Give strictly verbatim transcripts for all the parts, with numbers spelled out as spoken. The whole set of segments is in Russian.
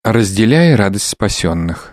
Разделяя радость спасенных.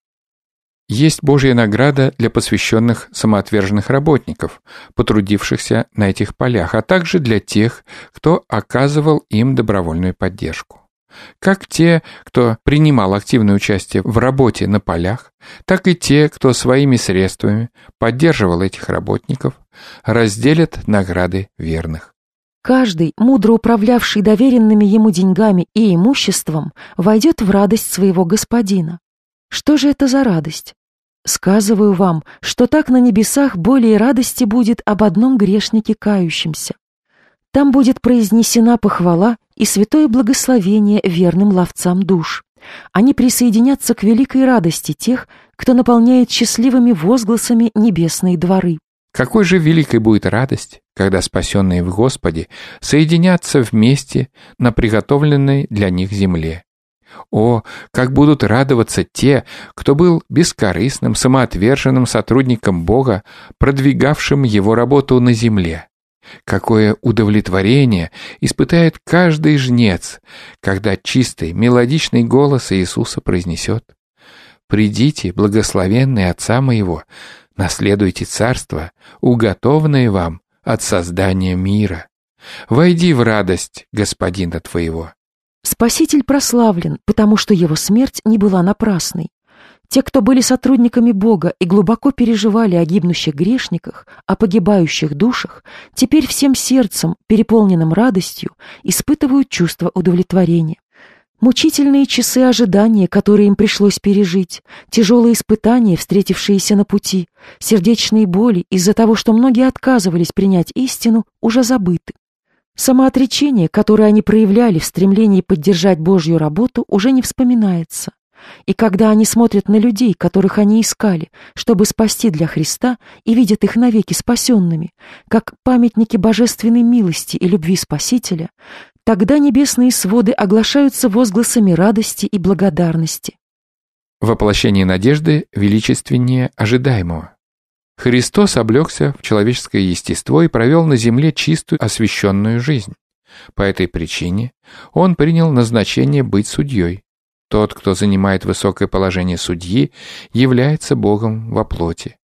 Есть Божья награда для посвященных самоотверженных работников, потрудившихся на этих полях, а также для тех, кто оказывал им добровольную поддержку. Как те, кто принимал активное участие в работе на полях, так и те, кто своими средствами поддерживал этих работников, разделят награды верных. Каждый, мудро управлявший доверенными ему деньгами и имуществом, войдет в радость своего господина. Что же это за радость? Сказываю вам, что так на небесах более радости будет об одном грешнике кающемся. Там будет произнесена похвала и святое благословение верным ловцам душ. Они присоединятся к великой радости тех, кто наполняет счастливыми возгласами небесные дворы. Какой же великой будет радость, когда спасенные в Господе соединятся вместе на приготовленной для них земле. О, как будут радоваться те, кто был бескорыстным, самоотверженным сотрудником Бога, продвигавшим Его работу на земле. Какое удовлетворение испытает каждый жнец, когда чистый, мелодичный голос Иисуса произнесет: «Придите, благословенные Отца Моего, наследуйте царство, уготованное вам от создания мира. Войди в радость Господина твоего». Спаситель прославлен, потому что его смерть не была напрасной. Те, кто были сотрудниками Бога и глубоко переживали о гибнущих грешниках, о погибающих душах, теперь всем сердцем, переполненным радостью, испытывают чувство удовлетворения. Мучительные часы ожидания, которые им пришлось пережить, тяжелые испытания, встретившиеся на пути, сердечные боли из-за того, что многие отказывались принять истину, уже забыты. Самоотречение, которое они проявляли в стремлении поддержать Божью работу, уже не вспоминается. И когда они смотрят на людей, которых они искали, чтобы спасти для Христа, и видят их навеки спасенными, как памятники божественной милости и любви Спасителя, тогда небесные своды оглашаются возгласами радости и благодарности. Воплощение надежды величественнее ожидаемого. Христос облегся в человеческое естество и провел на земле чистую освященную жизнь. По этой причине Он принял назначение быть судьей. Тот, кто занимает высокое положение судьи, является Богом во плоти.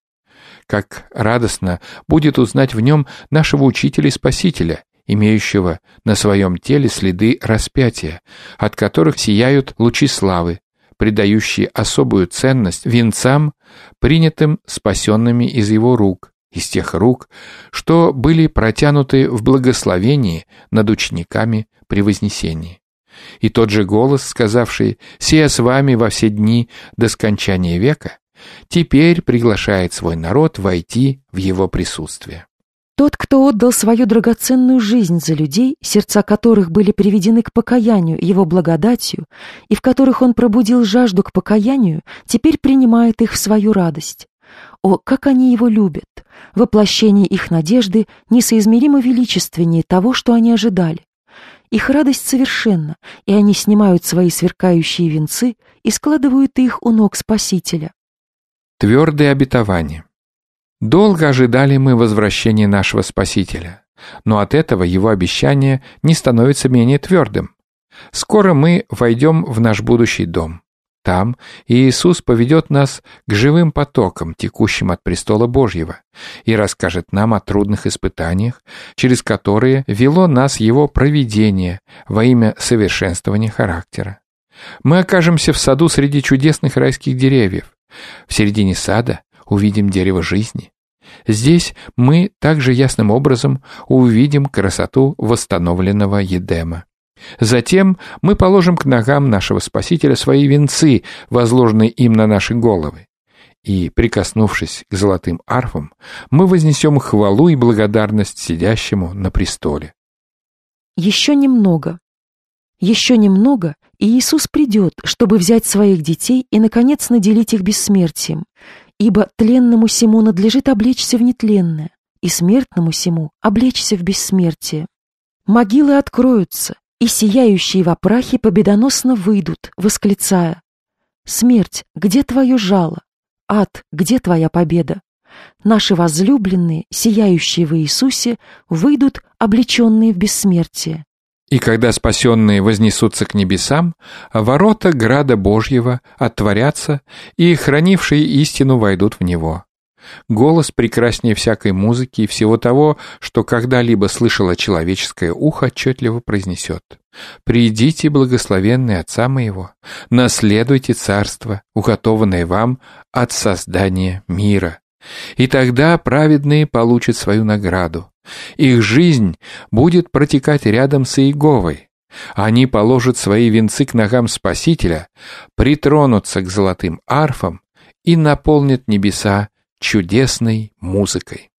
Как радостно будет узнать в нем нашего Учителя и Спасителя, имеющего на своем теле следы распятия, от которых сияют лучи славы, придающие особую ценность венцам, принятым спасенными из его рук, из тех рук, что были протянуты в благословении над учениками при вознесении. И тот же голос, сказавший «Сия с вами во все дни до скончания века», теперь приглашает свой народ войти в его присутствие. Тот, кто отдал свою драгоценную жизнь за людей, сердца которых были приведены к покаянию его благодатью, и в которых он пробудил жажду к покаянию, теперь принимает их в свою радость. О, как они его любят! Воплощение их надежды несоизмеримо величественнее того, что они ожидали. Их радость совершенна, и они снимают свои сверкающие венцы и складывают их у ног Спасителя. Твердые обетования. Долго ожидали мы возвращения нашего Спасителя, но от этого его обещание не становится менее твердым. Скоро мы войдем в наш будущий дом. Там Иисус поведет нас к живым потокам, текущим от престола Божьего, и расскажет нам о трудных испытаниях, через которые вело нас Его провидение во имя совершенствования характера. Мы окажемся в саду среди чудесных райских деревьев. В середине сада увидим дерево жизни. Здесь мы также ясным образом увидим красоту восстановленного Едема. Затем мы положим к ногам нашего Спасителя свои венцы, возложенные им на наши головы. И, прикоснувшись к золотым арфам, мы вознесем хвалу и благодарность сидящему на престоле. Еще немного. Еще немного, и Иисус придет, чтобы взять своих детей и, наконец, наделить их бессмертием. Ибо тленному сему надлежит облечься в нетленное, и смертному сему облечься в бессмертие. Могилы откроются, и сияющие во прахе победоносно выйдут, восклицая: «Смерть, где твое жало? Ад, где твоя победа?» Наши возлюбленные, сияющие в Иисусе, выйдут, облеченные в бессмертие. И когда спасенные вознесутся к небесам, ворота града Божьего отворятся, и хранившие истину войдут в него. Голос прекраснее всякой музыки и всего того, что когда-либо слышало человеческое ухо, отчетливо произнесет: «Придите, благословенные Отца моего, наследуйте царство, уготованное вам от создания мира». И тогда праведные получат свою награду. Их жизнь будет протекать рядом с Иеговой. Они положат свои венцы к ногам Спасителя, притронутся к золотым арфам и наполнят небеса чудесной музыкой.